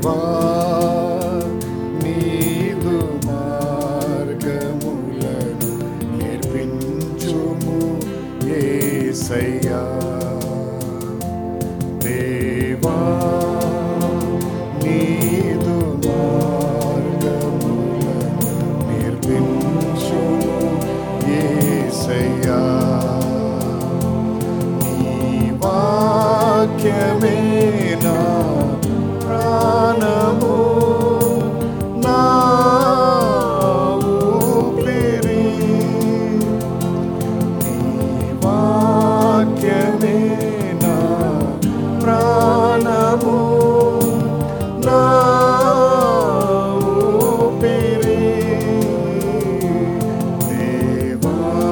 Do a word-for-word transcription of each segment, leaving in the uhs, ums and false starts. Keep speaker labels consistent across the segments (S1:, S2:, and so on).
S1: నీదు మార్గములను నేర్పించుము యేసయ్యా. దేవా నీదు మార్గములను నేర్పించుము యేసయ్యా. నీ వాక్యమే నా ప్రాణము, నా ఊపిరి. నీ వాక్యమే నా ప్రాణము, నా ఊపిరి. దేవా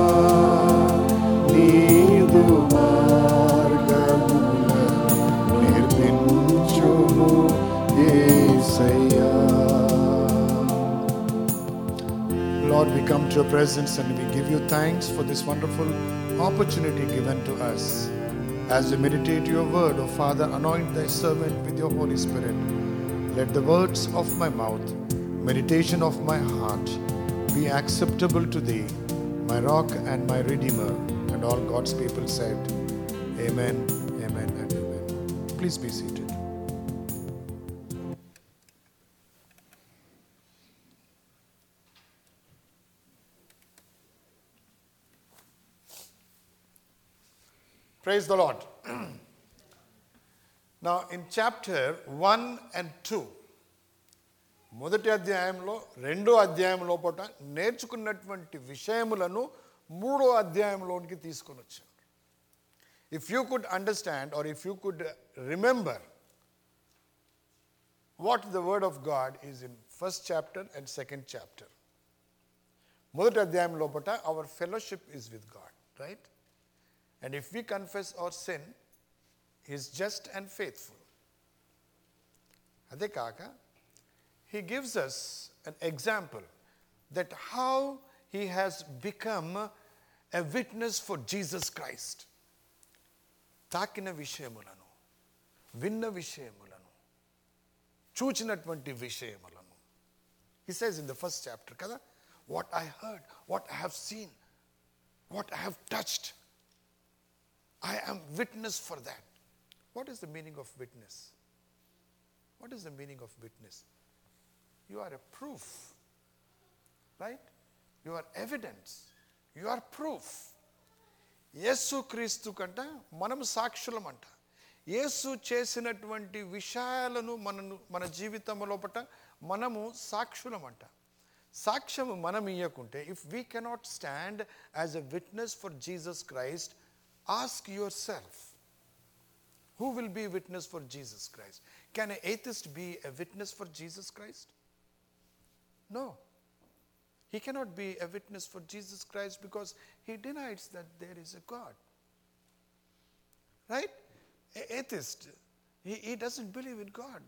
S1: నీదు మార్గములను నేర్పించుము యేసయ్యా. Lord, we come to your presence and we give you thanks for this wonderful opportunity given to us. As we meditate your word, O Father, anoint thy servant with your Holy Spirit. Let the words of my mouth, meditation of my heart be acceptable to thee, my rock and my redeemer. And all God's people said, Amen, amen, and amen. Please be seated. Praise the Lord. Now in chapter one and two, మొదటి అధ్యాయంలో రెండో అధ్యాయం లోపల నేర్చుకున్నటువంటి విషయములను మూడో అధ్యాయంలోనికి తీసుకొని వచ్చారు. If you could understand or if you could remember what the word of God is in first chapter and second chapter. మొదటి అధ్యాయం లోపల our fellowship is with God, right? And if we confess our sin, he is just and faithful. అదే కాక he gives us an example that how he has become a witness for Jesus Christ. తాకిన విషయములను, విన్న విషయములను, చూచినటువంటి విషయములను. He says in the first chapter, కదా, what I heard, what I have seen, what I have touched, I am witness for that. What is the meaning of witness? What is the meaning of witness? You are a proof, right? You are evidence. You are proof. యేసు క్రీస్తు కంట మనం సాక్షులం అంట. యేసు చేసినటువంటి విషయాలను మనను మన జీవితం లోపట మనము సాక్షులం అంట. సాక్ష్యము మనం ఇయ్యకుంటే, if we cannot stand as a witness for Jesus Christ, ask yourself, who will be a witness for Jesus Christ? Can an atheist be a witness for Jesus Christ? No. He cannot be a witness for Jesus Christ because he denies that there is a God. Right? An atheist, he, he doesn't believe in God.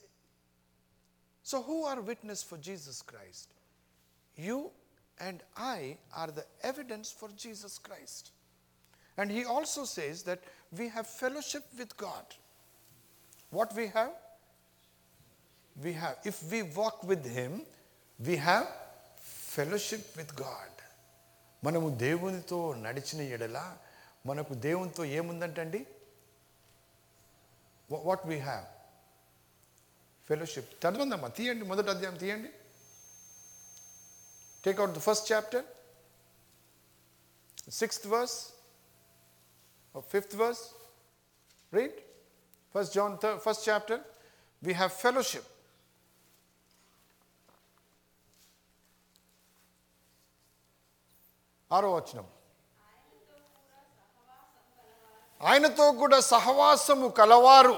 S1: So who are witness for Jesus Christ? You and I are the evidence for Jesus Christ. And he also says that we have fellowship with God. What we have? We have, if we walk with him, we have fellowship with God. మనము దేవునితో నడిచిన ఎడల మనకు దేవునితో ఏముందంటండి? What we have? Fellowship. చదవందమ్మా, తీయండి, మొదటి అధ్యాయం తీయండి. Take out the first chapter, sixth verse or fifth verse. Read. First John, third, first chapter. We have fellowship. ఆరో వచనం. ఆయనతో కూడా సహవాసము కలవారు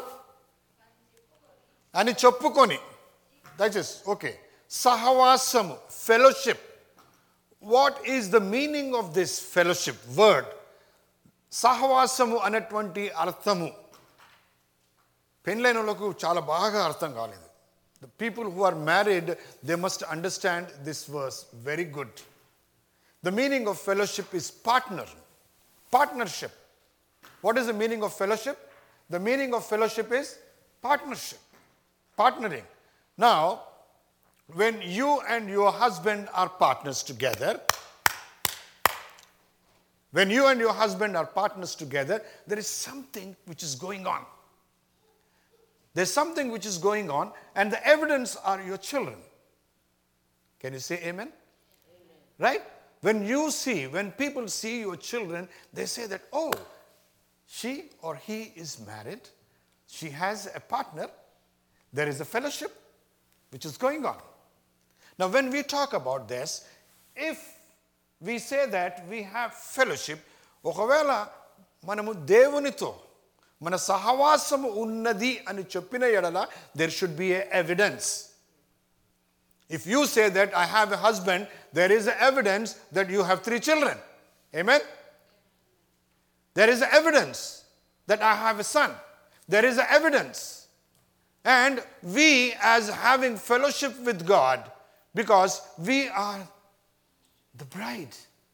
S1: అని చెప్పుకొని, దయచేసి ఓకే, సహవాసము, fellowship. What is the meaning of this fellowship word? సహవాసము అనేటువంటి అర్థము పెళ్ళైనలకు చాలా బాగా అర్థం కాలేదు. The people who are married, they must understand this verse very good. The meaning of fellowship is partner, partnership. What is the meaning of fellowship? The meaning of fellowship is partnership, partnering. Now, when you and your husband are partners together, when you and your husband are partners together, there is something which is going on. There's something which is going on, and the evidence are your children. Can you say amen? Amen? Right? When you see, when people see your children, they say that, oh, she or he is married, she has a partner, there is a fellowship which is going on. Now, when we talk about this, if we say that we have fellowship, ఒకవేళ మనము దేవునితో మన సహవాసము ఉన్నది అని చెప్పిన ఎడల, there should be a evidence. If you say that I have a husband, there is evidence that you have three children. Amen? There is evidence that I have a son. There is evidence. And we as having fellowship with God, because we are the bride.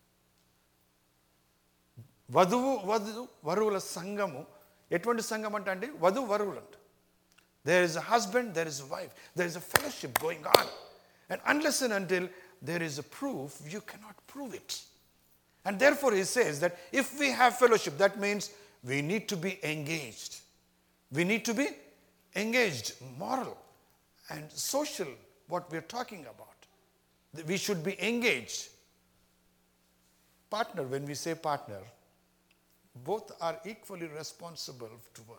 S1: వధువు వధు వరువుల సంఘము ఎటువంటి సంఘం అంటే అండి వధువు వరువులు అంట. There is a husband, there is a wife, there is a fellowship going on. And unless and until there is a proof, you cannot prove it. And therefore he says that if we have fellowship, that means we need to be engaged. We need to be engaged, moral and social, what we are talking about. We should be engaged. Partner, when we say partner, both are equally responsible to work.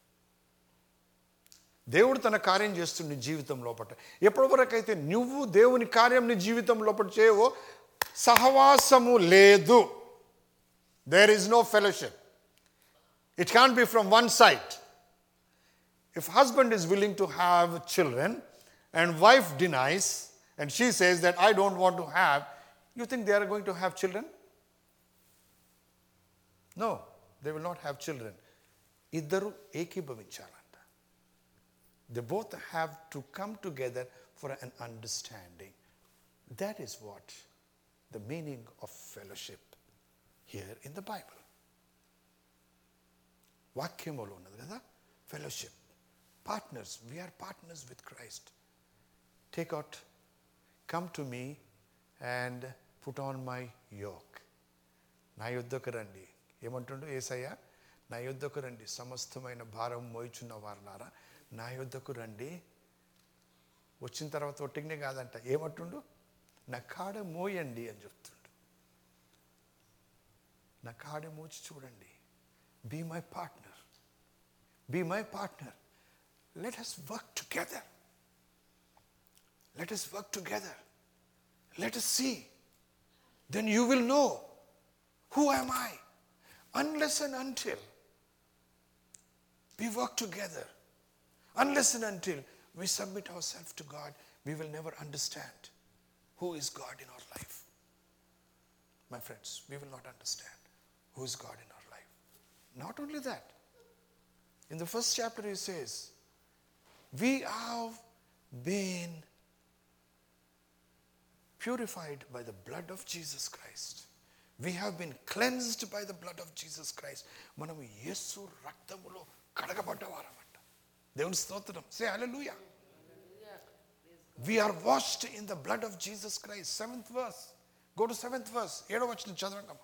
S1: దేవుడు తన కార్యం చేస్తుంది నీ జీవితం లోపల. ఎప్పటి వరకు అయితే నువ్వు దేవుని కార్యం నీ జీవితం లోపల చేయవో, సహవాసము లేదు. There is no fellowship. It can't be from one side. If husband is willing to have children and wife denies and she says that I don't want to have, you think they are going to have children? No, they will not have children. ఇద్దరు ఏకీభవించాలంట. They both have to come together for an understanding. That is what the meaning of fellowship here in the Bible. వాక్యములో ఉన్నది కదా, fellowship. Partners, we are partners with Christ. Take out, come to me and put on my yoke. నా యుద్ధకు రండి. ఏమంటుండో యేసయ్య, నా యుద్ధకు రండి సమస్తమైన భారం మోయిచున్న వారులారా, నా యుద్ధకు రండి. వచ్చిన తర్వాత ఒట్టిగానే కాదంట, ఏమంటుండు, నా కాడ మోయండి అని చెప్తుండు. నా కాడ మోచి చూడండి. Be my partner. Be my partner. Let us work together. Let us work together. Let us see. Then you will know, who am I? Unless and until we work together, unless and until we submit ourselves to God, we will never understand who is God in our life. My friends, we will not understand who is God in our life. Not only that, in the first chapter he says, we have been purified by the blood of Jesus Christ. We have been cleansed by the blood of Jesus Christ. మనము యేసు రక్తములో కడగబడ్డవారమంట. దేవుని స్తోత్రం. Say hallelujah. We are washed in the blood of Jesus Christ. Seventh verse. Go to seventh verse. ఏడవ వచనం చదవండి.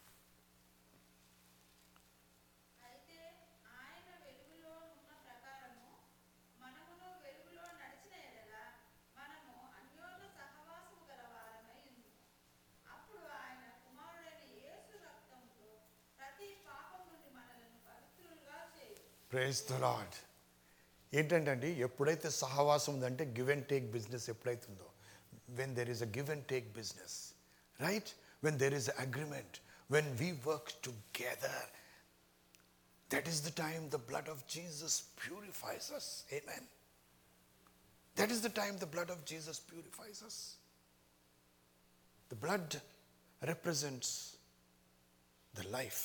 S1: Praise the Lord. ఏంటంటే అండి, ఎప్పుడైతే సహవాసం ఉందంటే గివ్ అండ్ టేక్ బిజినెస్ ఎప్పుడైతే ఉందో, when there is a give and take business, right? When there is an agreement, when we work together, that is the time the blood of Jesus purifies us. Amen. That is the time the blood of Jesus purifies us. The blood represents the life.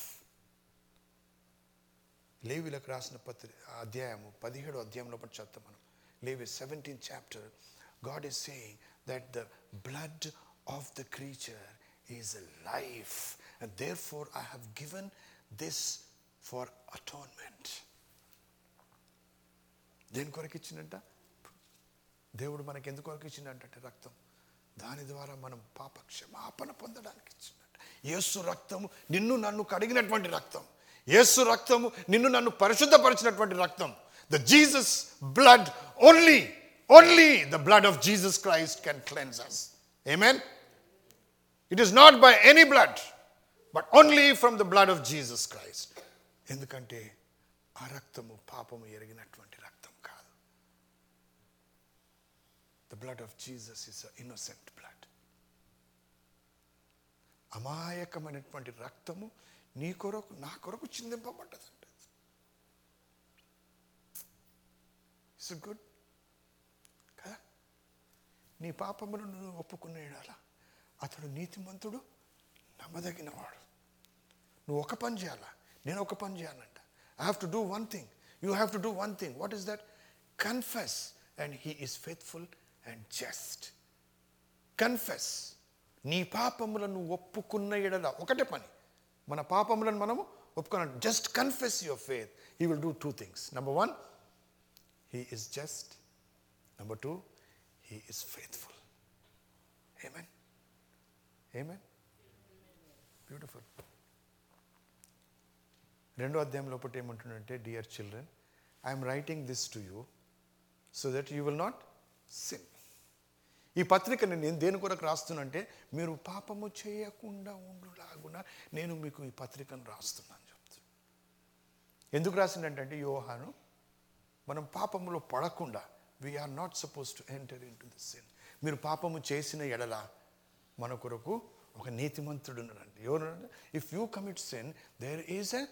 S1: లేవీలకు రాసిన పత్రి అధ్యాయము పదిహేడు అధ్యాయంలో చదువుతాం మనం. లేవి seventeenth chapter, God is saying that the blood of the creature is a life, and therefore I have given this for atonement. దేని కొరకు ఇచ్చినట్ట? దేవుడు మనకి ఎందుకు వరకు ఇచ్చిందంటే రక్తం, దాని ద్వారా మనం పాప క్షమాపణ పొందడానికి ఇచ్చిందంట. యేసు రక్తము నిన్ను నన్ను కడిగినటువంటి రక్తం. యేసు రక్తము నిన్ను నన్ను పరిశుద్ధపరిచినటువంటి రక్తం. The Jesus blood, only only the blood of Jesus Christ can cleanse us. Amen. It is not by any blood, but only from the blood of Jesus Christ. ఎందుకంటే ఆ రక్తము పాపము ఎరిగినటువంటి రక్తం కాదు. The blood of Jesus is an innocent blood. అమాయకమైనటువంటి రక్తము నీ కొరకు నా కొరకు చిందింపబడ్డదంట. ఇట్స్ గుడ్ కదా. నీ పాపమును నువ్వు ఒప్పుకునేడాలా అతడు నీతిమంతుడు, నమ్మదగినవాడు. నువ్వు ఒక పని చేయాలా, నేను ఒక పని చేయాలంట. I have to do one thing, you have to do one thing. What is that? Confess and he is faithful and just. Confess, నీ పాపములను ఒప్పుకున్న ఎడల ఒకటే పని. మన పాపములను మనము ఒప్పుకున్నాం. Just confess your faith. He will do two things. Number one, he is just. Number two, he is faithful. Amen. Amen. Beautiful. రెండో అధ్యాయం లోపల ఏమంటుందంటే, dear children, I'm writing this to you so that you will not sin. ఈ పత్రికని నేను దేని కొరకు రాస్తున్నానంటే, మీరు పాపము చేయకుండా ఉండులాగున నేను మీకు ఈ పత్రికను రాస్తున్నాను చెప్తూ. ఎందుకు రాసిందంటే, యోహాను మనం పాపములో పడకుండా, we are not suppose to enter into the sin. మీరు పాపము చేసిన ఎడల మన కొరకు ఒక నీతిమంతుడు ఉన్నాడండి. ఎవరు? If you commit sin, there is a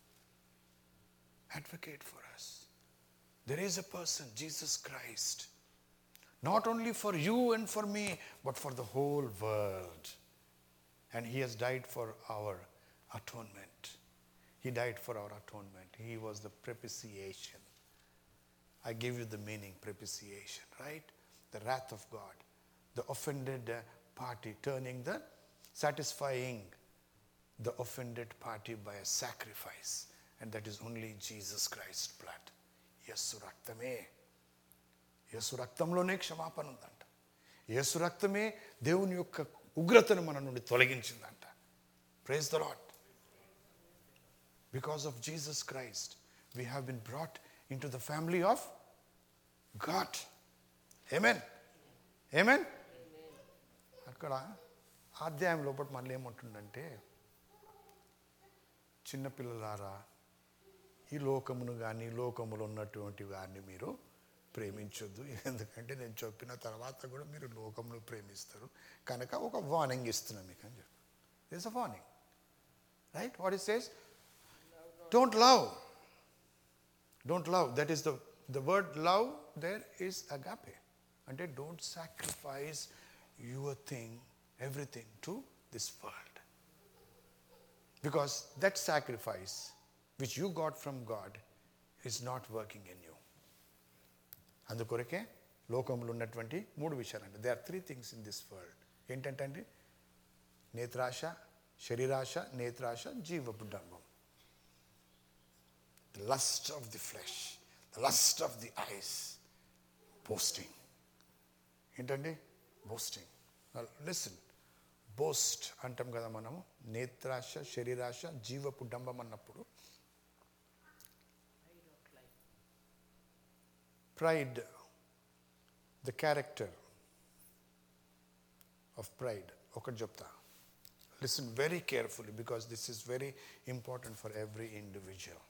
S1: advocate for us. There is a person, Jesus Christ, not only for you and for me, but for the whole world. And he has died for our atonement. He died for our atonement. He was the propitiation. I gave you the meaning, propitiation, right? The wrath of God. The offended party turning the, satisfying the offended party by a sacrifice. And that is only Jesus Christ's blood. యేసు రక్తమే. యేసు రక్తంలోనే క్షమాపణ ఉందంట. యేసు రక్తమే దేవుని యొక్క ఉగ్రతను మన నుండి తొలగించిందంట. Praise the Lord. Because of Jesus Christ, we have been brought into the family of God. Amen. Amen. అక్కడ అధ్యాయం లోపల మళ్ళీ ఏమంటుందంటే, చిన్నపిల్లలారా, ఈ లోకమును కానీ లోకములో ఉన్నటువంటి వారిని మీరు ప్రేమించొద్దు. ఎందుకంటే నేను చెప్పిన తర్వాత కూడా మీరు లోకమును ప్రేమిస్తారు కనుక ఒక వార్నింగ్ ఇస్తున్నాను మీకు అని చెప్పి. This is a warning, right? What it says? Don't love. Don't love. That is the the word love there is agape. అంటే don't sacrifice your thing, everything to this world. Because that sacrifice which you got from God is not working in you. అందుకొరకే లోకంలో ఉన్నటువంటి మూడు విషయాలండి. They are three things in this world. ఏంటంటే అండి, నేత్రాశ, శరీరాశ, నేత్రాశ, జీవపు డంబం. The lust of the flesh, the lust of the eyes, boasting. ఏంటండి? బోస్టింగ్. లిసన్, బోస్ట్ అంటాం కదా మనము. నేత్రాశ, శరీరాశ, జీవపు డంబం అన్నప్పుడు pride, the character of pride. ఒకటి చెప్తా. Listen very carefully because this is very important for every individual.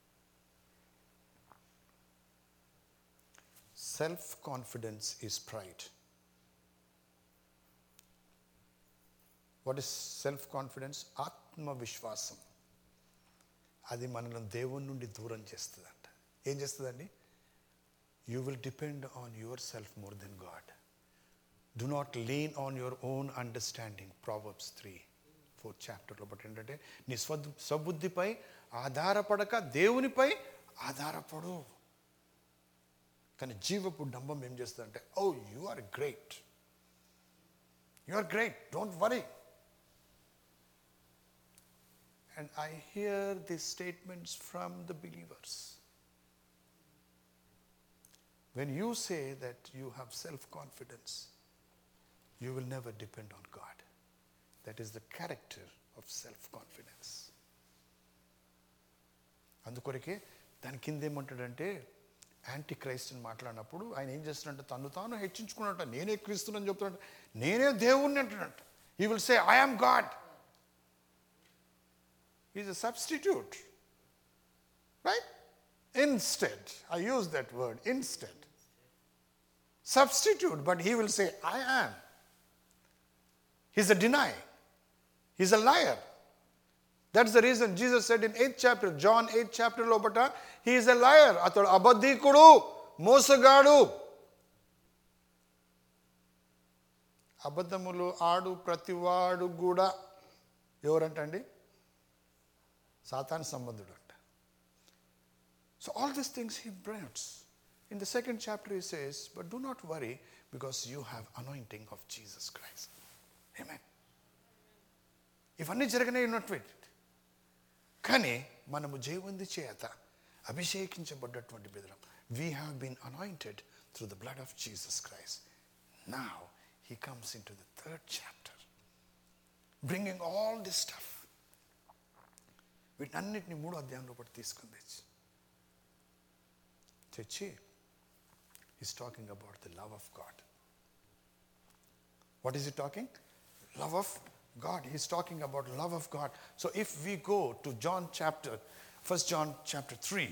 S1: Self-confidence is pride. What is self-confidence? ఆత్మవిశ్వాసం. అది మనల్ని దేవుని నుండి దూరం చేస్తుందంట. ఏం చేస్తుందండి? You will depend on yourself more than God. Do not lean on your own understanding. Proverbs three, fourth chapter. But ఏంటంటే, నీ స్వ స్వబుద్ధిపై ఆధారపడక దేవునిపై ఆధారపడు. కానీ జీవపు డంబం ఏం చేస్తుందంటే, oh you are great, you are great, don't worry. And I hear these statements from the believers. When you say that you have self-confidence, you will never depend on God. That is the character of self-confidence. అందుకొరకే దాని కింద ఏమంటాడంటే anti Christ అని మాట్లాడినప్పుడు ఆయన ఏం చేస్తున్నాడంటే తను తాను హెచ్చించుకున్నట్ట నేనే క్రీస్తునని చెప్తున్నాడు, నేనే దేవుణ్ణి అంటున్నట్టు. He will say, I am God. He is a substitute. Right? Instead. I use that word, instead. Substitute, but he will say, I am. He's a denier. He's a liar. That's the reason Jesus said in eighth chapter, John eighth chapter lobata, he is a liar. Atadu abadhikudu, mosagadu. అబద్ధములు ఆడు ప్రతివాడు కూడా ఎవరంటండి? సాతాను సంబంధుడు అంట. So all these things he brings. In the second chapter he says, but do not worry because you have anointing of Jesus Christ. Amen. ఇవన్నీ జరిగినాయి ఉన్నటువంటి కానీ మనము జయవంది చేత అభిషేకించబడ్డటువంటి బిడ్డలం. We have been anointed through the blood of Jesus Christ. Now he comes into the third chapter, bringing all this stuff. వీటన్నిటిని మూడో అధ్యాయంలో పట్టి తీసుకుని తెచ్చి తెచ్చి he's talking about the love of God. What is he talking? Love of God. He's talking about love of God. So if we go to John chapter, First John chapter three,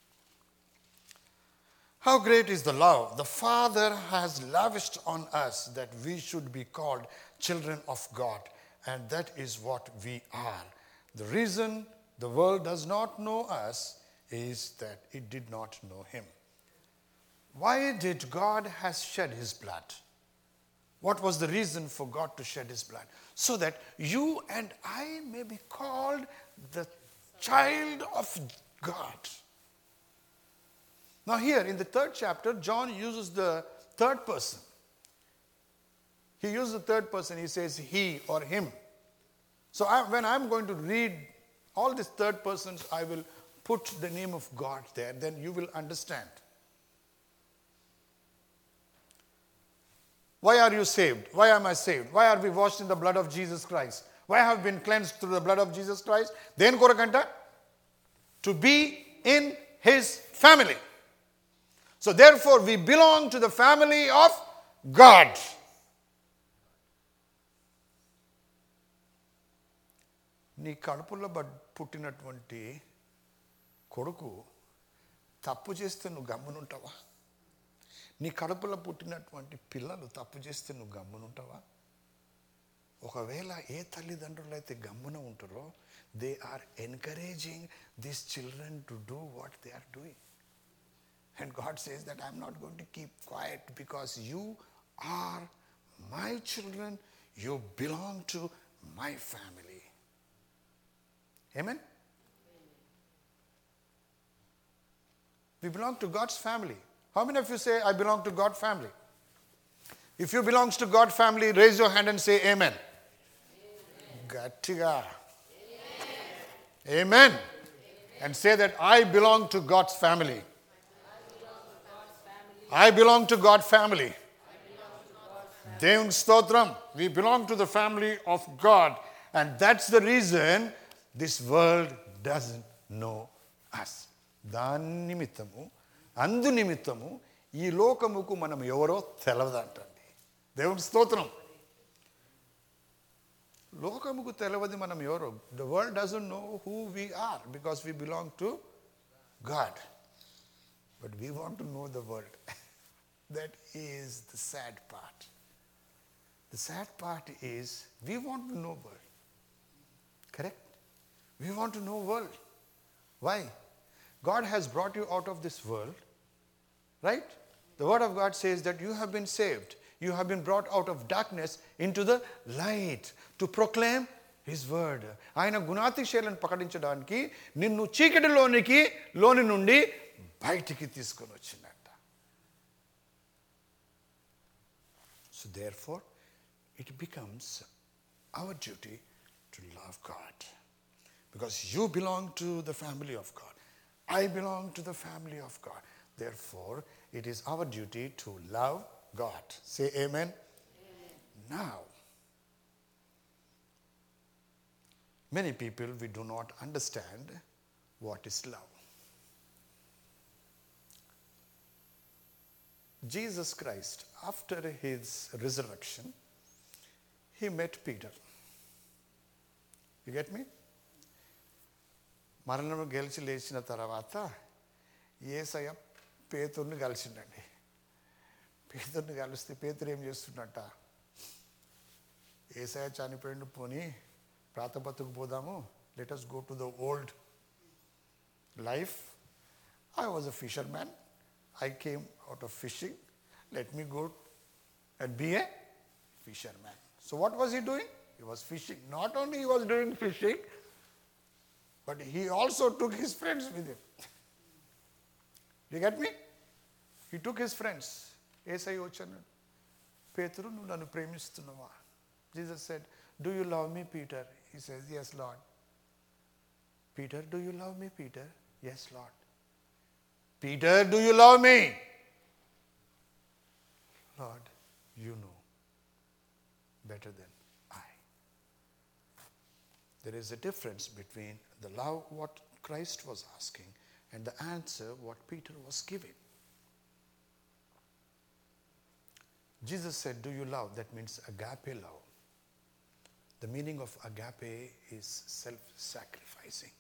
S1: how great is the love the Father has lavished on us that we should be called children of God, and that is what we are. The reason the world does not know us is that it did not know him. Why did God has shed his blood? What was the reason for God to shed his blood? So that you and I may be called the child of God. Now here in the third chapter, John uses the third person. He uses the third person. He says he or him. So I, when I'm going to read all these third persons, I will put the name of God there. Then you will understand. Why are you saved? Why am I saved? Why are we washed in the blood of Jesus Christ? Why have we been cleansed through the blood of Jesus Christ? Then korakanta to be in his family. So therefore we belong to the family of God. నీ కడుపులో పుట్టినటువంటి కొడుకు తప్పు చేస్తే నువ్వు గమ్మునుంటావా? నీ కడుపులో పుట్టినటువంటి పిల్లలు తప్పు చేస్తే నువ్వు గమ్మునుంటావా? ఒకవేళ ఏ తల్లిదండ్రులు అయితే గమ్మున ఉంటారో, they are encouraging these children to do what they are doing. And God says that I'm not going to keep quiet because you are my children. You belong to my family. Amen? We belong to God's family. How many of you say, I belong to God's family? If you belong to God's family, raise your hand and say amen. Gattiga. Amen. Amen. And say that I belong to God's family. I belong to God's family. Devun stotram. We belong to the family of God. And that's the reason this world doesn't know us. దాని నిమిత్తము అందు నిమిత్తము ఈ లోకముకు మనం ఎవరో తెలవదంటండి. దేవుని స్తోత్రం. లోకముకు తెలవది మనం ఎవరో. The world doesn't know who we are because we belong to God. But we want to know the world. That is the sad part. The sad part is we want to know world. Correct? We want to know world. Why? God has brought you out of this world, right? The word of God says that you have been saved. You have been brought out of darkness into the light to proclaim his word. ఆయన గుణాతిశయాలను ప్రకటించడానికి నిన్ను చీకటిలోనికి లోని నుండి బయటికి తీసుకొని వచ్చిందంట. So therefore, it becomes our duty to love God. Because you belong to the family of God. I belong to the family of God. Therefore, it is our duty to love God. Say amen. Amen. Now, many people, we do not understand what is love. Jesus Christ, after his resurrection, he met Peter. You get me? మరణము గెలిచి లేచిన తర్వాత యేసయ్య పేతురుని కలిసిండండి. పేతురుని కలిస్తే పేతురు ఏం చేస్తున్నట్ట? యేసయ్య చనిపోయిండు, పోనీ ప్రాతబతుకు పోదాము, let us go to the old life. I was a fisherman. I came out of fishing. Let me go and be a fisherman. So what was he doing? He was fishing. Not only he was doing fishing, but he also took his friends with him. You get me? He took his friends. ఏసై వచ్చాను, పేతురు నువ్వు నన్ను ప్రేమిస్తున్నావా? Jesus said, do you love me, Peter? He says, yes, Lord. Peter, do you love me, Peter? Yes, Lord. Peter, do you love me? Lord, you know better than I. There is a difference between the love what Christ was asking and the answer what Peter was giving. Jesus said, do you love? That means agape love. The meaning of agape is self-sacrificing.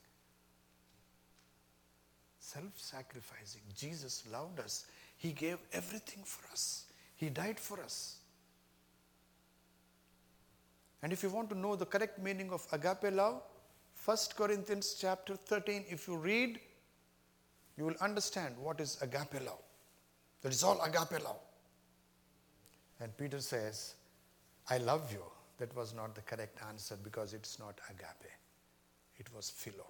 S1: Self-sacrificing. Jesus loved us. He gave everything for us. He died for us. And if you want to know the correct meaning of agape love, First Corinthians chapter thirteen, if you read, you will understand what is agape love. That is all agape love. And Peter says, I love you. That was not the correct answer because it's not agape. It was philo.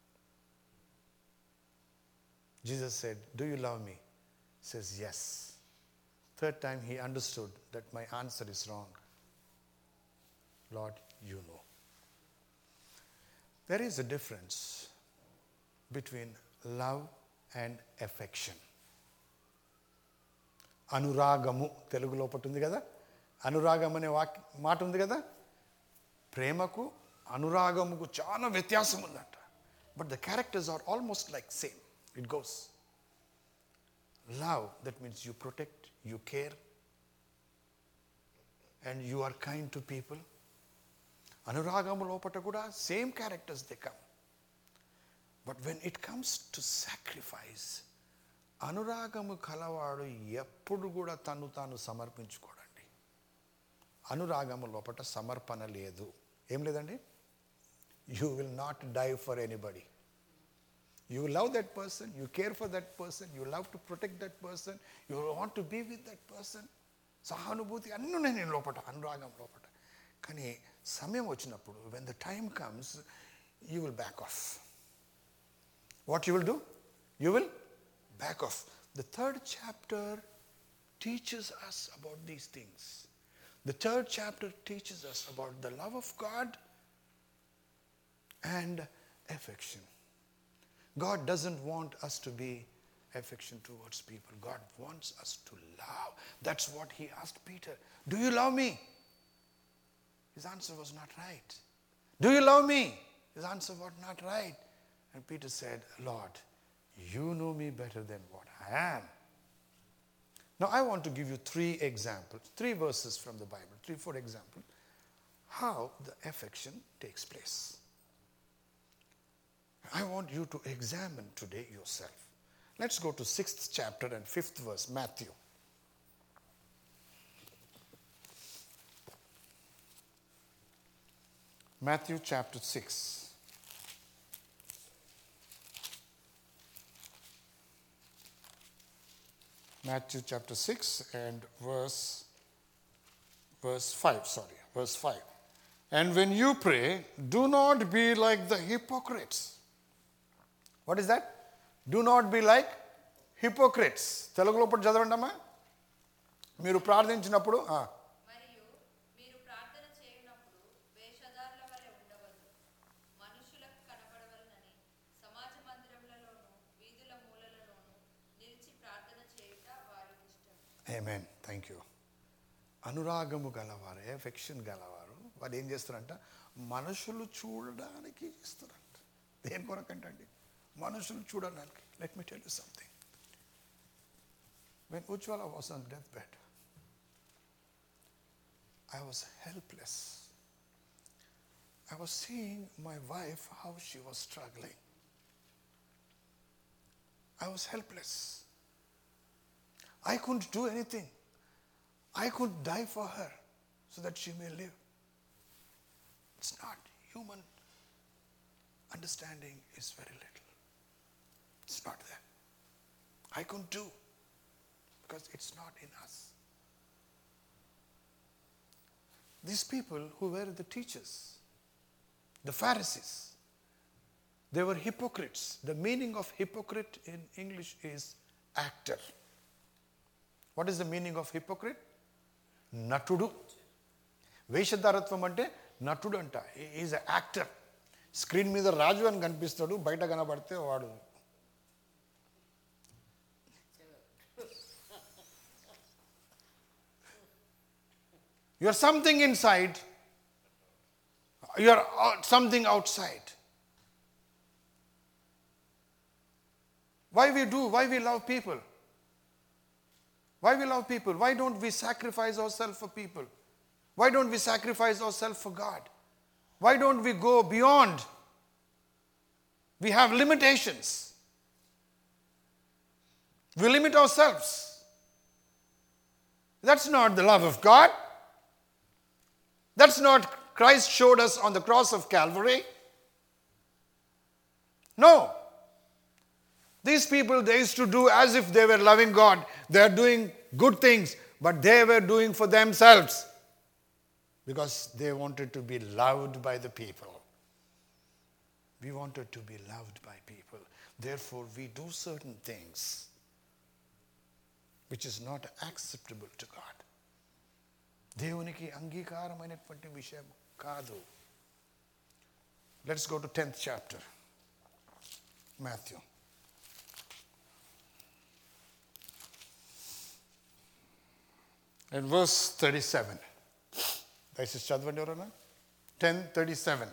S1: Jesus said, do you love me? He says, yes. Third time he understood that my answer is wrong. Lord, you know. There is a difference between love and affection. అనురాగము తెలుగులో ఒకటి ఉంది కదా, అనురాగం అనే walk మాట ఉంది కదా. ప్రేమకు అనురాగముకు చాలా వ్యత్యాసం ఉందంట. But the characters are almost like same. It goes. Love, that means you protect, you care, and you are kind to people. Anuragamu lopata kuda same characters they come. But when it comes to sacrifice, అనురాగము కలవాడు ఎప్పుడు కూడా తను తాను సమర్పించుకోడండి. అనురాగము లోపట సమర్పణ లేదు. ఏం లేదండి? You will not die for anybody. You love that person, you care for that person, you love to protect that person, you want to be with that person. సహానుభూతి అన్నీ ఉన్నాయి నేను లోపట, అనురాగం లోపట. కానీ సమయం వచ్చినప్పుడు, when the time comes, you will back off. What you will do? You will back off. The third chapter teaches us about these things. The third chapter teaches us about the love of God and affection. God doesn't want us to be affection towards people. God wants us to love. That's what he asked Peter. Do you love me? His answer was not right. Do you love me? His answer was not right. And Peter said, Lord, you know me better than what I am. Now I want to give you three examples, three verses from the Bible, three, four examples, how the affection takes place. I want you to examine today yourself. Let's go to sixth chapter and fifth verse, Matthew. Matthew chapter six. Matthew chapter six and verse verse five, sorry, verse five. And when you pray, do not be like the hypocrites. What is that? Do not be like hypocrites. తెలుగులో పట్టు చదవండి అమ్మా. మీరు ప్రార్థించినప్పుడు
S2: మరియు మీరు ప్రార్థన చేయునప్పుడు వేషధారుల వలె ఉండవద్దు, మనుషులకు కనబడవలనని సమాజ మందిరములలోను వీధుల మూలలలోను నిలిచి ప్రార్థన చేయుట వారి
S1: Amen. Thank you. అనురాగము గలవారు, ఎఫెక్షన్ గలవారు వాళ్ళు ఏం చేస్తారంట, మనుషులు చూడడానికి ఇస్తారంట. దేని కొరకంటే అండి, మనుషులు చూడడానికి. Let me tell you something. When Ujjwala was on deathbed, I was helpless. I was seeing my wife, how she was struggling. I was helpless. I couldn't do anything. I could die for her so that she may live. It's not. Human understanding is very little. It's not there. I couldn't do because it's not in us. These people who were the teachers, the Pharisees, they were hypocrites. The meaning of hypocrite in English is actor. What is the meaning of hypocrite? నటుడు. వేషధారత్వం అంటే నటుడు అంట. Is a actor. Screen మీద రాజు అని కనిపిస్తాడు, బయట కనబడితే వాడు you are something inside, you are something outside. Why we do? Why we love people? Why we love people? Why don't we sacrifice ourselves for people? Why don't we sacrifice ourselves for God? Why don't we go beyond? We have limitations. We limit ourselves. That's not the love of God. That's not Christ showed us on the cross of Calvary. No. These people, they used to do as if they were loving God. They are doing good things, but they were doing for themselves because they wanted to be loved by the people. We wanted to be loved by people. Therefore, we do certain things which is not acceptable to God. దేవునికి అంగీకారమైనటువంటి విషయం కాదు. Let's go to tenth chapter. Matthew. And verse thirty-seven. దయచేసి చదవండి ఎవరన్నా. ten thirty-seven.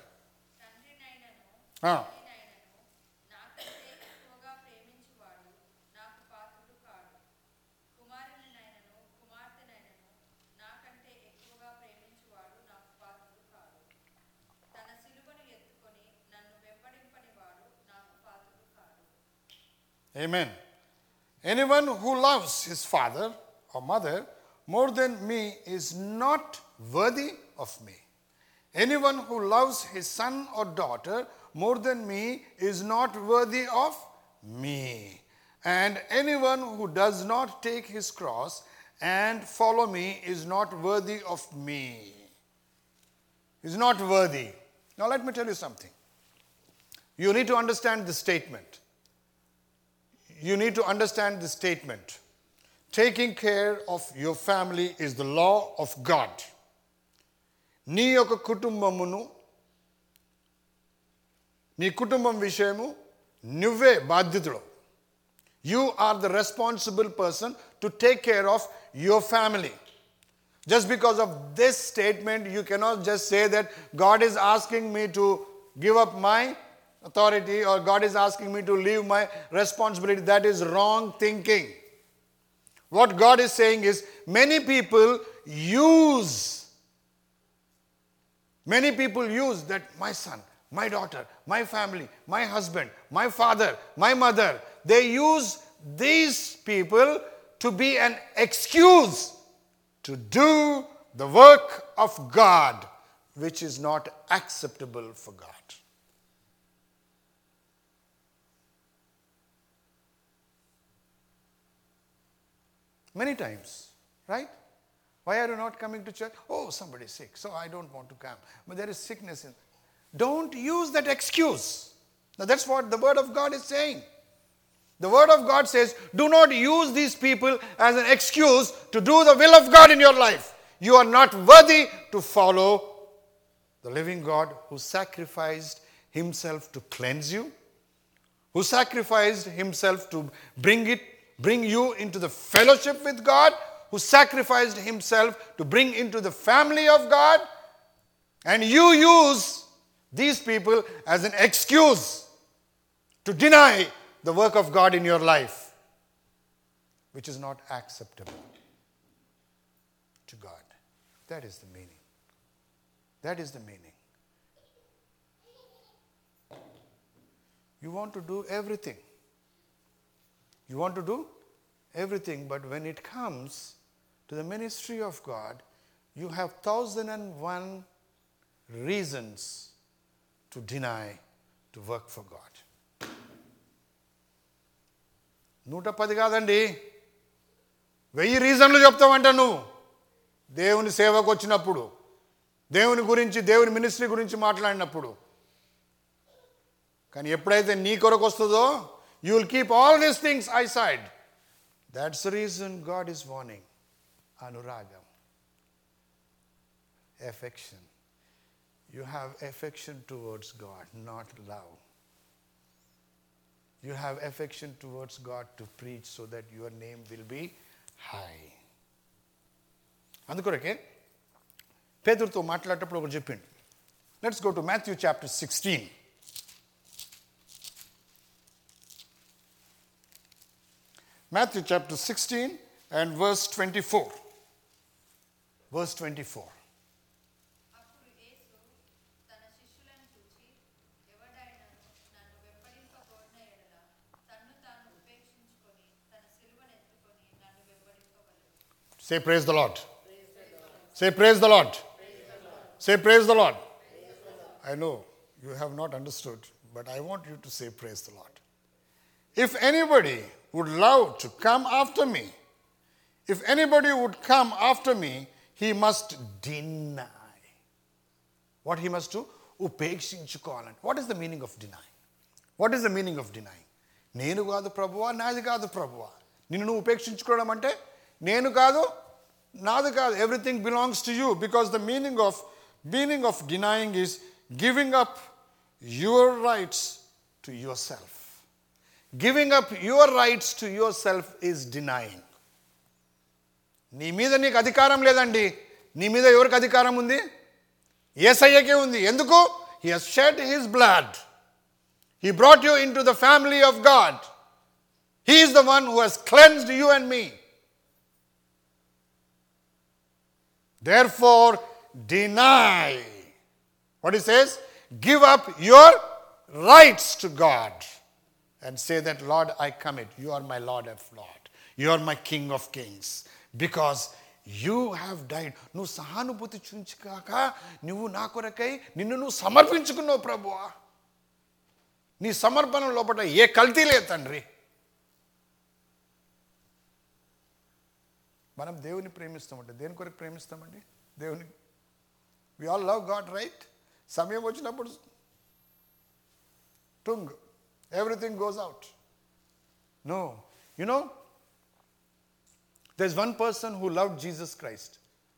S1: Amen. Anyone who loves his father or mother more than me is not worthy of me. Anyone who loves his son or daughter more than me is not worthy of me. And anyone who does not take his cross and follow me is not worthy of me. Is not worthy. Now let me tell you something. You need to understand this statement. You need to understand this statement. Taking care of your family is the law of God. నీ యొక్క కుటుంబమును, నీ కుటుంబం విషయము నువ్వే బాధ్యతలు. You are the responsible person to take care of your family. Just because of this statement, you cannot just say that God is asking me to give up my authority or God is asking me to leave my responsibility. That is wrong thinking. What God is saying is, many people use, many people use that my son, my daughter, my family, my husband, my father, my mother, they use these people to be an excuse to do the work of God, which is not acceptable for God. Many times, right? Why are you not coming to church? Oh, somebody is sick, so I don't want to come. But there is sickness in. Don't use that excuse. Now that's what the word of God is saying. The word of God says, do not use these people as an excuse to do the will of God in your life. You are not worthy to follow the living God who sacrificed himself to cleanse you, who sacrificed himself to bring it, bring you into the fellowship with God, who sacrificed himself to bring into the family of God, and you use these people as an excuse to deny the work of God in your life, which is not acceptable to God. That is the meaning. That is the meaning. You want to do everything. You want to do everything, but when it comes to the ministry of God, you have thousand and one reasons to deny to work for God. నూట పది కాదండి, వెయ్యి రీజన్లు చెప్తావంట నువ్వు దేవుని సేవకు వచ్చినప్పుడు, దేవుని గురించి, దేవుని మినిస్ట్రీ గురించి మాట్లాడినప్పుడు. కానీ ఎప్పుడైతే నీ కొరకు వస్తుందో, you will keep all these things aside. That's the reason God is warning. Anuragam. Affection. You have affection towards God, not love. You have affection towards God to preach so that your name will be high. అందుకొరకే పేతురుతో మాట్లాడేటప్పుడు ఒకటి చెప్పిండు. Let's go to Matthew chapter sixteen. Matthew chapter sixteen and verse twenty-four. Verse twenty-four.
S2: అప్పుడు యేసు తన శిష్యులను చూచి, ఎవడైనను నన్ను వెంబడింపగోరిన యెడల తన్ను తాను ఉపేక్షించుకొని తన సిలువను ఎత్తుకొని నన్ను వెంబడింపవలెను.
S1: Say praise the Lord. Say praise the Lord. Say praise the Lord. I know you have not understood, but I want you to say praise the Lord. If anybody would love to come after me, if anybody would come after me, he must deny. What he must do? ఉపేక్షించుకోవాలంటే. What is the meaning of denying? What is the meaning of denying? నేను కాదు ప్రభువా, నాది కాదు ప్రభువా. నిన్ను నువ్వు ఉపేక్షించుకోవడం అంటే నేను కాదు, నాది కాదు. Everything belongs to you, because the meaning of meaning of denying is giving up your rights to yourself. Giving up your rights to yourself is denying. నీ మీద నీకు అధికారం లేదండి. నీ మీద ఎవరికి అధికారం ఉంది? యేసయ్యకే ఉంది. ఎందుకు? He has shed his blood. He brought you into the family of God. He is the one who has cleansed you and me. Therefore, deny. What he says? Give up your rights to God. And say that, Lord, I commit. You are my Lord of Lords. You are my King of Kings. Because you have died. నువ్వు సహానుభూతి చూంచుకాక నువ్వు నా కొరకై నిన్ను నువ్వు సమర్పించుకున్నావు ప్రభువా. నీ సమర్పణ లోపల ఏ కల్తీ లేదు తండ్రి. మనం దేవుని ప్రేమిస్తామంటే దేని కొరకు ప్రేమిస్తామండి? దేవుని. We all love God, right? సమయం వచ్చినప్పుడు టుంగ్, everything goes out. No. You know, there's one person who loved Jesus Christ.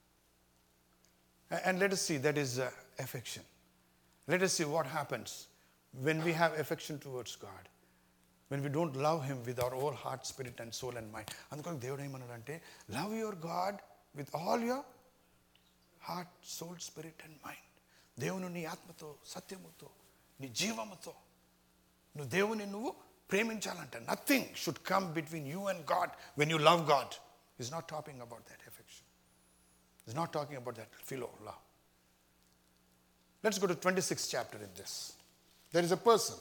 S1: And let us see, that is uh, affection. Let us see what happens when we have affection towards God. When we don't love him with our whole heart, spirit and soul and mind. అందుకని దేవుడు ఏమన్నాడంటే, love your God with all your heart, soul, spirit and mind. దేవుని నీ ఆత్మతో, సత్యముతో, నీ జీవముతో నువ్వు దేవుని నువ్వు ప్రేమించాలంట. Nothing should come between you and God when you love God. Is not talking about that affection. Is not talking about that philo love. Let's go to twenty-sixth chapter in this. There is a person.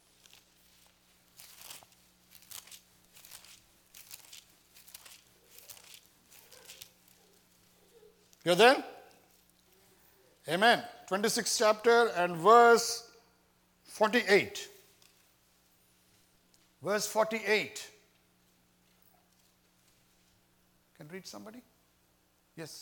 S1: You're there? Amen. twenty-sixth chapter and verse forty-eight. Verse forty-eight. Can read somebody? Yes.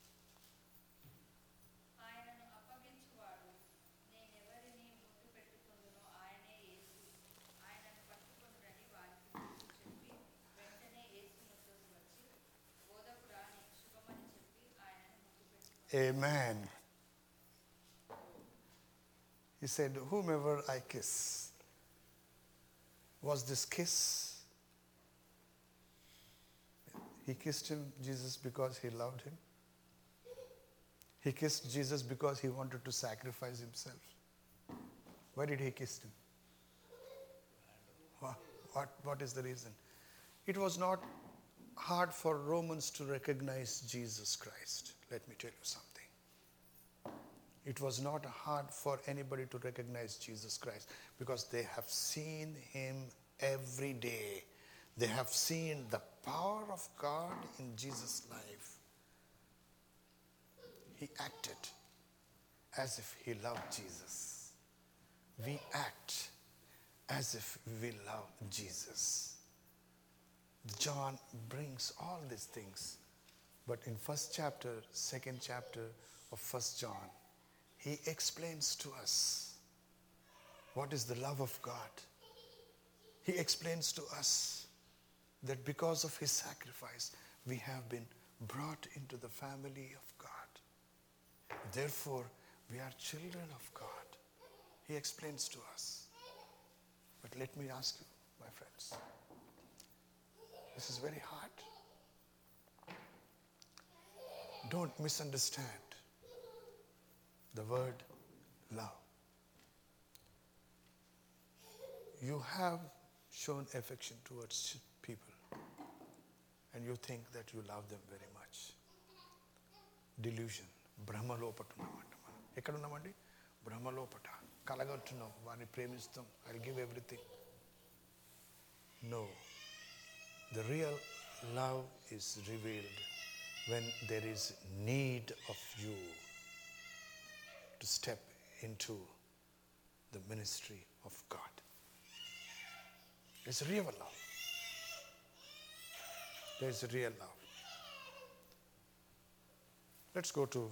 S2: ఆయనను అప్పగించువాడు నేనెవరిని ముద్దు పెట్టుకొందునో ఆయనే యేసు. ఆయనను పట్టుకొనుడని వారికి చెప్పి వెంటనే యేసు ముద్దకు వచ్చి, బోధకుడా నీకు శుభమని చెప్పి ఆయనను ముద్దు పెట్టుకొనెను.
S1: Amen. He said, whomever I kiss. Was this kiss? He kissed him, Jesus, because he loved him. He kissed Jesus because he wanted to sacrifice himself. Why did he kiss him? What, what, what is the reason? It was not hard for Romans to recognize Jesus Christ. Let me tell you something. It was not hard for anybody to recognize Jesus Christ because they have seen him every day. They have seen the power of God in Jesus' life. He acted as if he loved Jesus. We act as if we love Jesus. John brings all these things. But in first chapter, second chapter of First John, he explains to us what is the love of God. He explains to us that because of his sacrifice, we have been brought into the family of God. Therefore, we are children of God. He explains to us. But let me ask you, my friends, this is very hard. Don't misunderstand the word love. You have shown affection towards people and you think that you love them very much. Delusion. Brahmalopatunnamanta మనం ఎక్కడ ఉన్నామండి? బ్రహ్మలోపట కలగట్టున్నాం, వారిని ప్రేమిస్తాం, I'll give everything. No. The real love is revealed when there is need of you to step into the ministry of God. It's real love. There's real love. Let's go to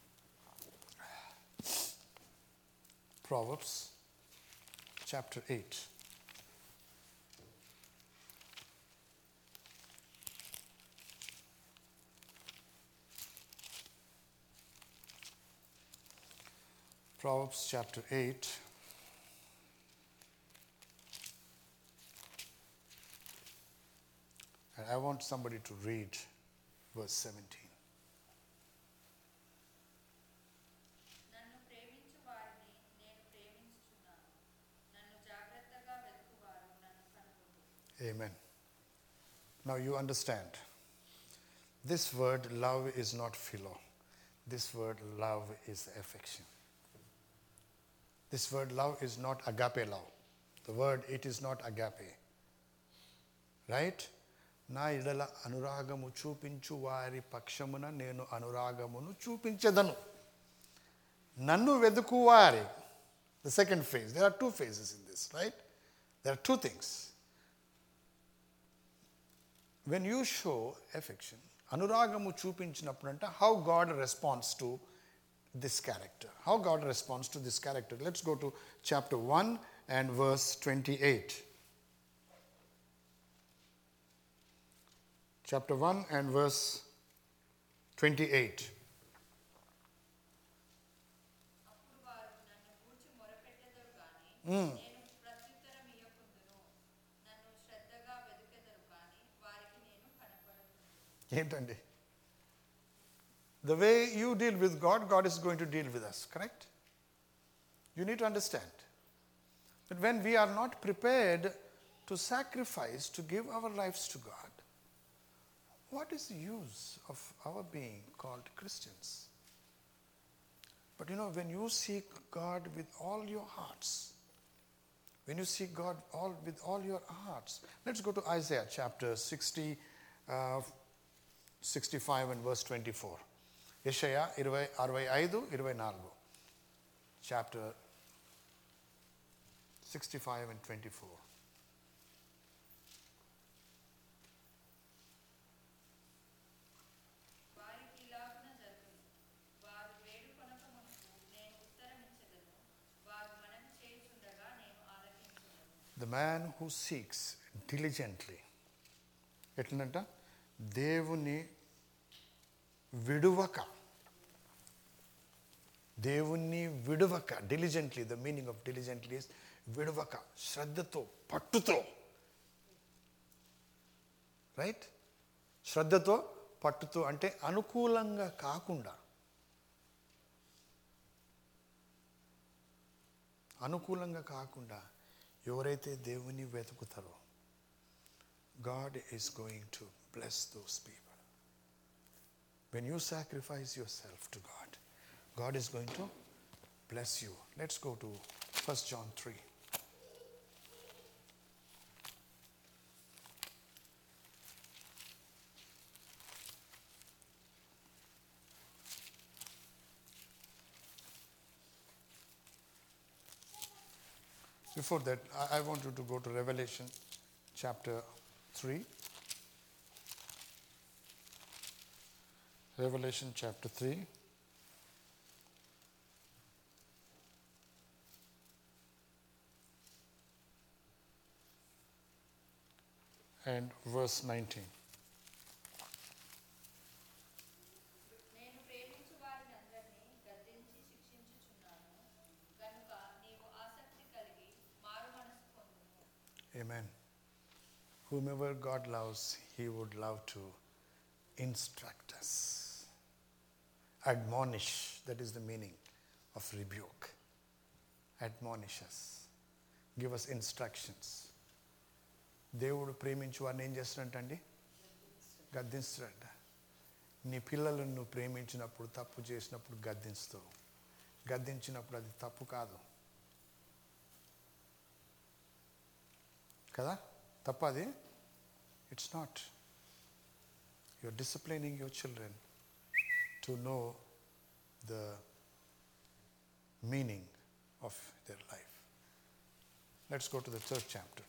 S1: Proverbs chapter eight. Proverbs chapter eight. And I want somebody to read verse seventeen.
S2: నన్ను ప్రేమించు వారిని నేను ప్రేమించుచున్నాను. నన్ను జాగ్రత్తగా వెతుకువారు నన్ను కనుగొందురు.
S1: Amen. Now you understand. This word love is not philo. This word love is affection. This word love is not agape love. The word, it is not agape. Right? నా ఇడల అనురాగము చూపించు వారి పక్షమున నేను అనురాగమును చూపించెదను. నన్ను వెదుకువారి. The second phase. There are two phases in this, right? There are two things. When you show affection, అనురాగము చూపించినప్పుడంట, how God responds to this character. How God responds to this character. Let's go to chapter one and verse twenty-eight. Chapter one and verse twenty-eight.
S2: అప్పుడు వారు నన్ను గూర్చి మొరపెట్టెదరు గాని నేను ప్రత్యుత్తరం ఇయ్యకుందును. నన్ను శ్రద్ధగా వెదుకెదరు గాని వారికి నేను కనపడకుందును.
S1: ఏంటండి? The way you deal with God, God is going to deal with us, correct? You need to understand that when we are not prepared to sacrifice, to give our lives to God, what is the use of our being called Christians? But you know, when you seek God with all your hearts, when you seek God all with all your hearts, let's go to Isaiah chapter sixty, uh, sixty-five and verse twenty-four. యెషయా ఇరవై అరవై ఐదు ఇరవై నాలుగు. Chapter sixty-five and twenty-four.
S2: వారికి ఇలాగున జరుగును. వారు వేడుకొనక మునుపు నేను ఉత్తరమిచ్చెదను. వారు మనవి చేయుచుండగా నేను ఆలకించుదును.
S1: The man who seeks diligently, ఎట్లనంట, దేవుని విడువక, దేవుణ్ణి విడువక, diligently, the meaning of diligently is విడువక, శ్రద్ధతో, పట్టుతో, right? శ్రద్ధతో పట్టుతూ అంటే అనుకూలంగా కాకుండా, అనుకూలంగా కాకుండా ఎవరైతే దేవుని వెతుకుతారో God is going to bless those people. When you sacrifice yourself to God, God is going to bless you. Let's go to First John three. Before that, I, I want you to go to Revelation chapter three. Revelation chapter three. And verse nineteen.
S2: నేను ప్రేమించు వారినందరినీ గద్దించి శిక్షించుచున్నాను గనుక నీవు ఆసక్తి కలిగి మారు మనసు పొందుము.
S1: Amen. Whomever God loves, He would love to instruct us. Admonish, that is the meaning of rebuke. Admonish us. Give us instructions. దేవుడు ప్రేమించు వారిని ఏం చేస్తాడంటండి? గద్దిస్తాడంట. నీ పిల్లలను నువ్వు ప్రేమించినప్పుడు, తప్పు చేసినప్పుడు గద్దిస్తావు. గద్దించినప్పుడు అది తప్పు కాదు కదా? తప్పది? It's not. You're disciplining your children to know the meaning of their life. Let's go to the third chapter.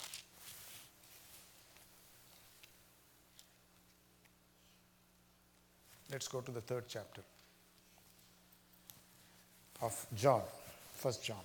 S1: Let's go to the third chapter of John, First John.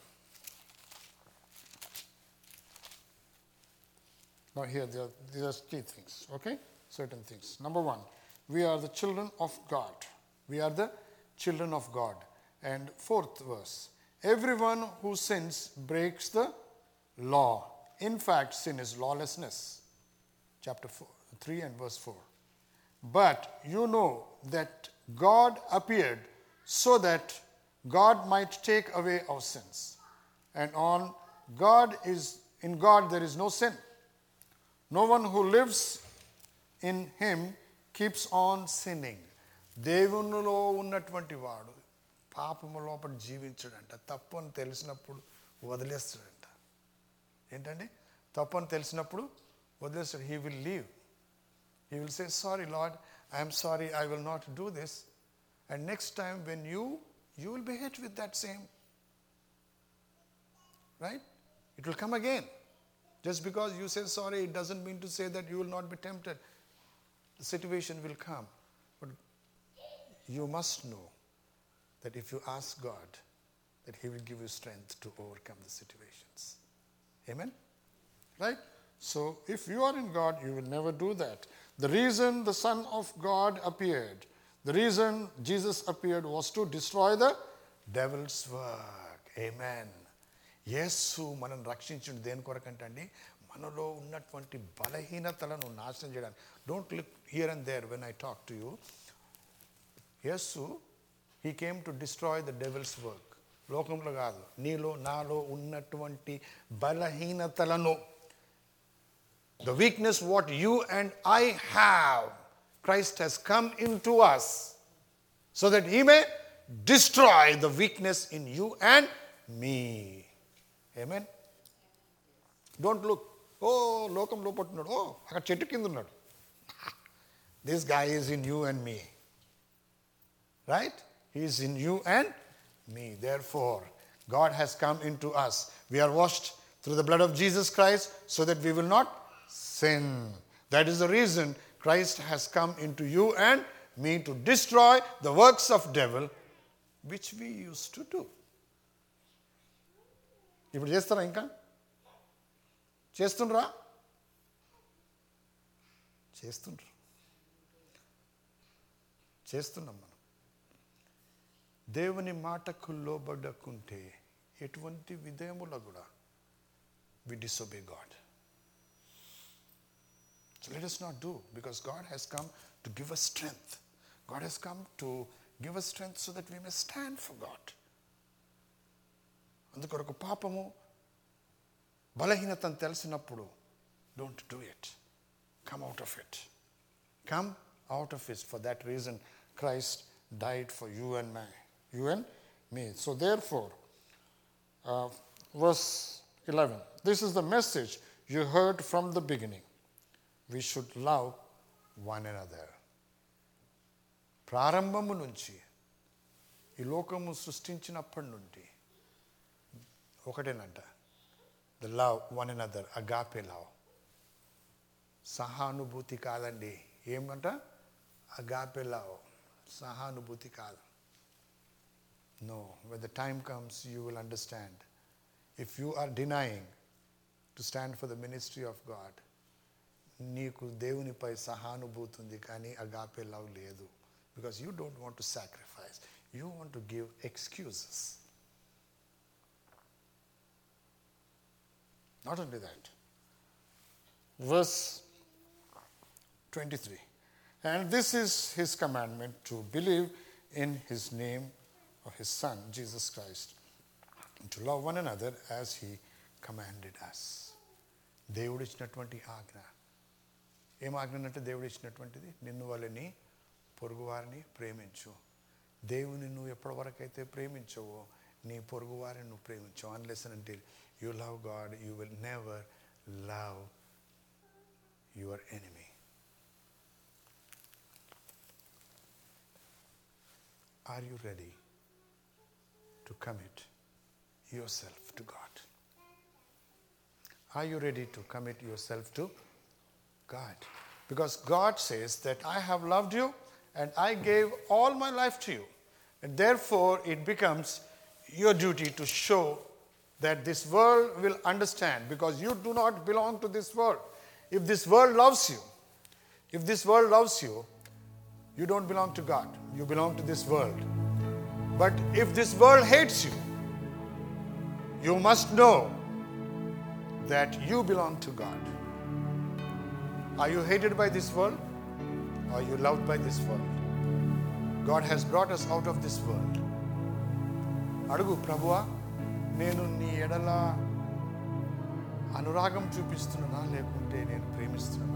S1: Now here, there are, there are three things, okay? Certain things. Number one, we are the children of God. We are the children of God. And fourth verse, everyone who sins breaks the law. In fact, sin is lawlessness. Chapter four, three and verse four. But you know that God appeared so that God might take away our sins. And on God is, in God there is no sin. No one who lives in Him keeps on sinning. దేవునిలో ఉన్నటువంటి వాడు పాపము లోపల జీవించడంట. తప్పు అని తెలిసినప్పుడు వదిలేస్తాడంట. ఏంటండి? తప్పు అని తెలిసినప్పుడు వదిలేస్తాడు. He will leave. He will say, sorry Lord, I am sorry, I will not do this. And next time when you, you will be hit with that same. Right? It will come again. Just because you say sorry, it doesn't mean to say that you will not be tempted. The situation will come. But you must know that if you ask God, that He will give you strength to overcome the situations. Amen? Right? So, if you are in God, you will never do that. The reason the Son of God appeared, the reason Jesus appeared was to destroy the devil's work. Amen. యేసు మనం రక్షించిన దేని కొరకంటే అండి, మనలో ఉన్నటువంటి బలహీనతలను నాశనం చేయడానికి. Don't look here and there when I talk to you. Yesu he came to destroy the devil's work. లోకంలో కాదు, నీలో నాలో ఉన్నటువంటి బలహీనతలను, the weakness what you and I have, Christ has come into us so that He may destroy the weakness in you and me. Amen. Don't look, oh, లోకంలో పట్టున్నాడు, ఓ అక్కడ చెట్టు కింద ఉన్నాడు. This guy is in you and me. Right? He is in you and me. Therefore, God has come into us. We are washed through the blood of Jesus Christ so that we will not sin. That is the reason Christ has come into you and me to destroy the works of devil which we used to do. ఇప్పుడు చేస్తారా? ఇంకా చేస్తుండ్రా? చేస్తుండ్రు చేస్తున్నాం మనం. దేవుని మాటకు లోబడకుంటే ఎటువంటి విధేయముల కూడా we disobey God. So let us not do, because God has come to give us strength. God has come to give us strength so that we may stand for God. అందుకొరకు పాపము బలహీనతను తెలిసినప్పుడు don't do it. Come out of it. Come out of it. For that reason, Christ died for you and me. You and me. So therefore, uh, verse eleven. This is the message you heard from the beginning. We should love one another. ప్రారంభము నుంచి ఈ లోకము సృష్టించినప్పటి నుండి ఒకటేనంట, the love one another, agape love. సహానుభూతి కాదండి. ఏమంట? Agape love. సహానుభూతి కాదు. No, when the time comes you will understand. If you are denying to stand for the ministry of God, నీకు దేవునిపై సహానుభూతి ఉంది కానీ అగాపే లవ్ లేదు. Because you don't want to sacrifice. You want to give excuses. Not only that. Verse twenty-three. And this is his commandment, to believe in his name of his Son, Jesus Christ, and to love one another as he commanded us. దేవుడు ఇచ్చినటువంటి ఆజ్ఞ. ఏం ఆజ్ఞ అంటే దేవుడు ఇచ్చినటువంటిది? నిన్ను వలని పొరుగువారిని ప్రేమించు. దేవుని నువ్వు ఎప్పటి వరకు అయితే ప్రేమించవో నీ పొరుగువారిని నువ్వు ప్రేమించవు. Unless and until you love God, you will never love your enemy. Are you ready to commit yourself to God? Are you ready to commit yourself to God? Because God says that I have loved you and I gave all my life to you. And therefore it becomes your duty to show that this world will understand, because you do not belong to this world. If this world loves you, if this world loves you, you don't belong to God. You belong to this world. But if this world hates you, you must know that you belong to God. Are you hated by this world? Or are you loved by this world? God has brought us out of this world. అడుగు, ప్రభువా నేను నీ ఎడల అనురాగం చూపిస్తున్నానా లేకుంటే నేను ప్రేమిస్తున్నానా?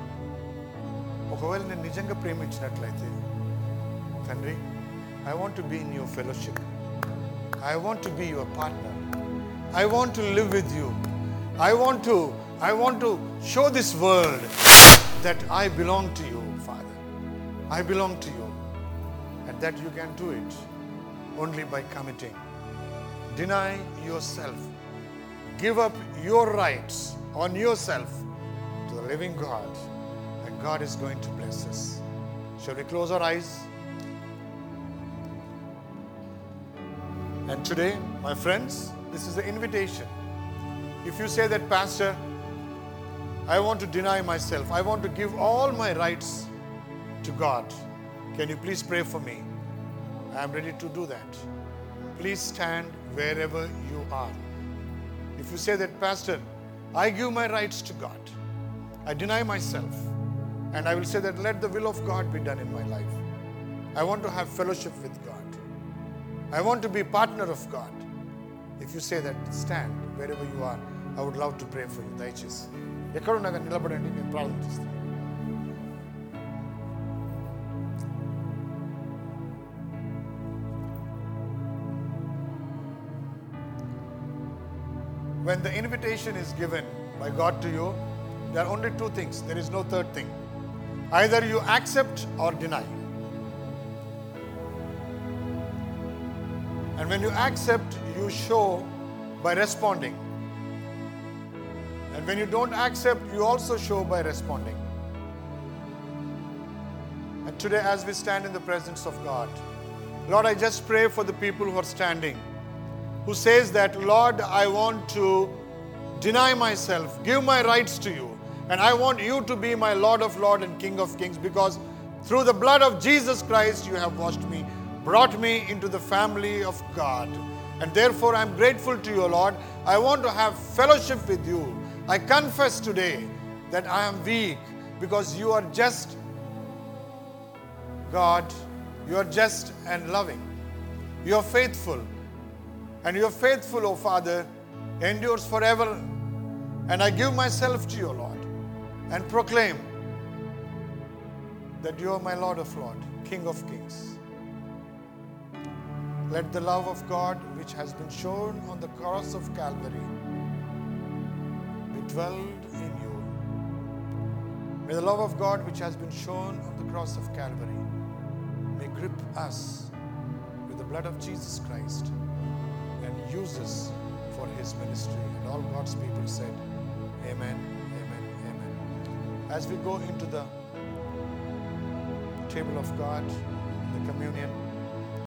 S1: ఒకవేళ నేను నిజంగా ప్రేమించినట్లయితే, తండ్రి, I want to be in your fellowship. I want to be your partner. I want to live with you. I want to I want to show this world that I belong to you, Father. I belong to you. And that you can do it only by committing. Deny yourself. Give up your rights on yourself to the living God. And God is going to bless us. Shall we close our eyes? And today, my friends, this is the invitation. If you say that, Pastor, I want to deny myself, I want to give all my rights to God, can you please pray for me? I am ready to do that. Please stand wherever you are. If you say that, Pastor, I give my rights to God, I deny myself, and I will say that let the will of God be done in my life. I want to have fellowship with God. I want to be partner of God. If you say that, stand wherever you are. I would love to pray for you. దయచేసి ఎక్కడున్నా కానీ నిలబడండి, నేను ప్రార్థన చేస్తాను. When the invitation is given by God to you, there are only two things. There is no third thing. Either you accept or deny. And when you accept, you show by responding. And when you don't accept, you also show by responding. And today, as we stand in the presence of God, Lord, I just pray for the people who are standing, who says that, Lord, I want to deny myself, give my rights to you, and I want you to be my Lord of Lords and King of Kings, because through the blood of Jesus Christ, you have washed me, brought me into the family of God. And therefore, I am grateful to you, Lord. I want to have fellowship with you. I confess today that I am weak, because you are just God, you are just and loving. You are faithful. And your faithful, O Father, endures forever. And I give myself to you, Lord, and proclaim that you are my Lord of Lords, King of Kings. Let the love of God, which has been shown on the cross of Calvary, be dwelled in you. May the love of God, which has been shown on the cross of Calvary, may grip us with the blood of Jesus Christ and use us for His ministry. And all God's people said, Amen, amen, amen. As we go into the table of God, the communion,